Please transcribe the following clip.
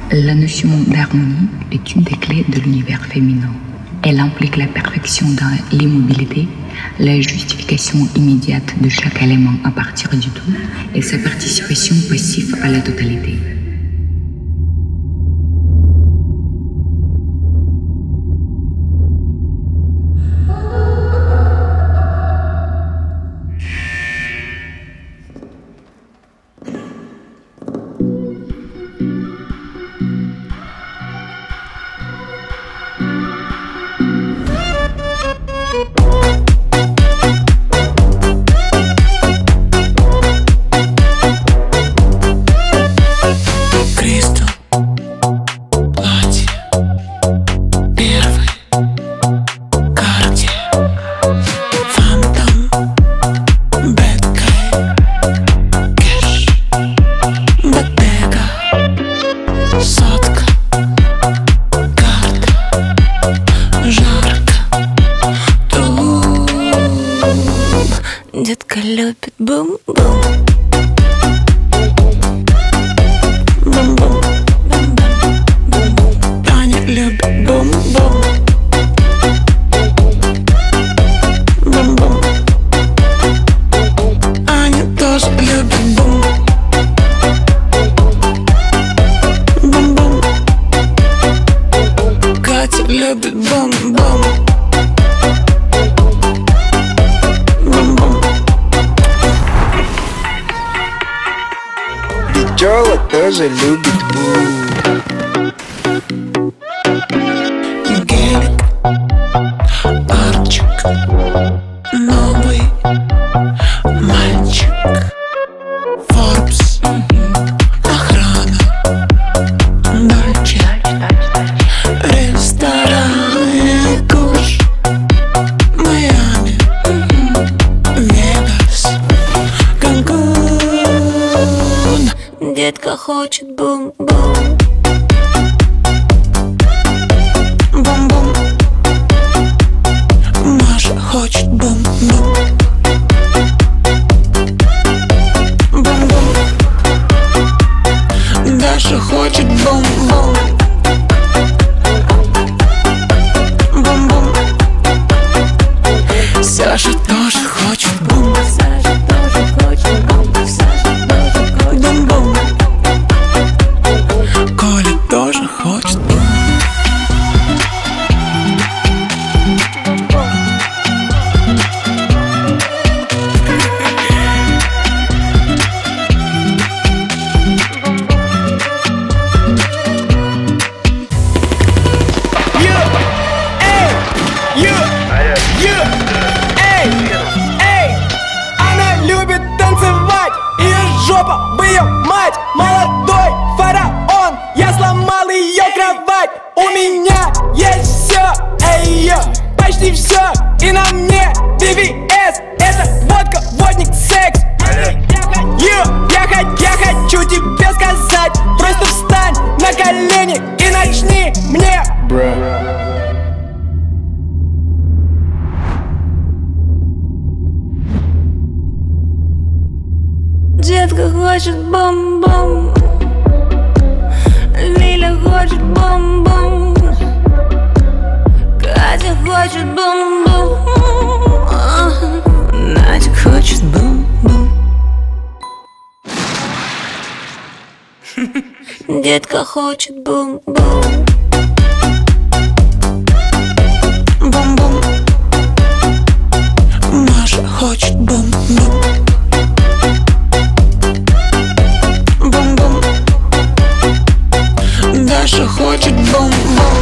La notion d'harmonie est une des clés de l'univers féminin. Elle implique la perfection dans l'immobilité, la justification immédiate de chaque élément à partir du tout et sa participation passive à la totalité. Детка любит бум-бум. Бум-бум. Таня любит бум-бум. Бум-бум. Аня тоже любит бум. Бум-бум. Катя любит бум-бум. Пчела тоже любит бум. Гелик, Арчик, новый мальчик. Форбс, охрана, Дольче, ресторан, Куш, Майами, Вегас, Канкун. Детка хочет бум-бум. Бум-бум. Маша хочет бум-бум. Бум-бум. Даша хочет бум-бум. Бум-бум. Саша тоже хочет бум. Саша тоже хочет бум. Саша тоже хочет бум-бум. Коля тоже хочет бум. Она любит танцевать, ее жопа в ее мать. Молодой фараон, я сломал ее кровать. У меня есть все, почти все. И на мне VVS, это водка, водник, секс. Я хочу тебе сказать, просто встань на колени и начни мне. Детка хочет бум-бум. Лиля хочет бум-бум. Катя хочет бум-бум. Надя хочет бум-бум. Детка хочет бум-бум. Бум-бум. Маша хочет бум-бум. Бум-бум. Даша хочет бум-бум.